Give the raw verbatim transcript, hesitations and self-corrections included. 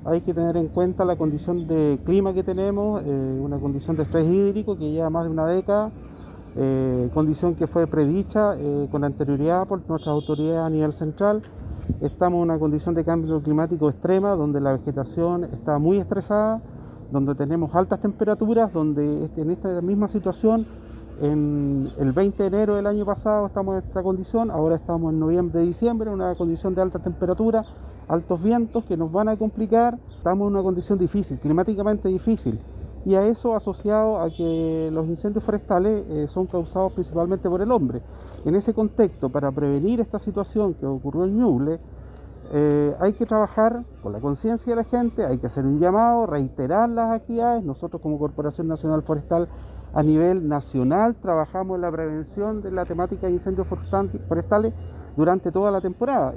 hay que tener en cuenta la condición de clima que tenemos, eh, una condición de estrés hídrico que lleva más de una década, eh, condición que fue predicha eh, con anterioridad por nuestras autoridades a nivel central. Estamos en una condición de cambio climático extrema, donde la vegetación está muy estresada, donde tenemos altas temperaturas, donde en esta misma situación, en el veinte de enero del año pasado estamos en esta condición, ahora estamos en noviembre, diciembre, en una condición de alta temperatura, altos vientos que nos van a complicar. Estamos en una condición difícil, climáticamente difícil, y a eso asociado a que los incendios forestales eh, son causados principalmente por el hombre. En ese contexto, para prevenir esta situación que ocurrió en Ñuble, eh, hay que trabajar con la conciencia de la gente, hay que hacer un llamado, reiterar las actividades. Nosotros como Corporación Nacional Forestal a nivel nacional trabajamos en la prevención de la temática de incendios forestales durante toda la temporada.